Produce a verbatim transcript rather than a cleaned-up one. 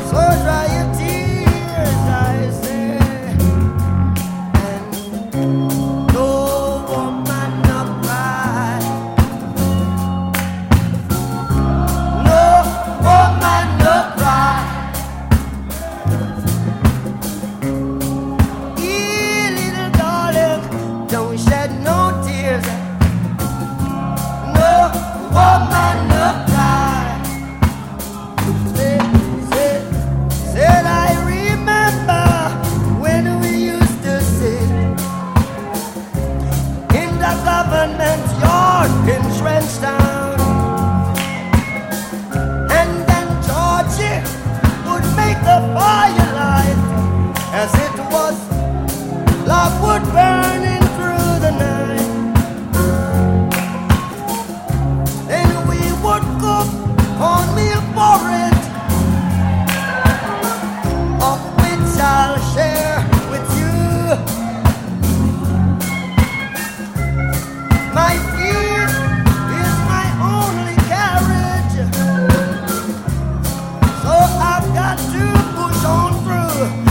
So dry your tears, I say, and no woman no cry, no woman no cry. Ee, little darling, don't shed no tears, no woman no cry. Say, say, said I remember when we used to sit in the government yard in Trenchtown, and then Georgie would make the firelight as it was logwood burning through the night. Then we would cook cornmeal porridge, of which I'll share with you. My feet is my only carriage, so I've got to push on through.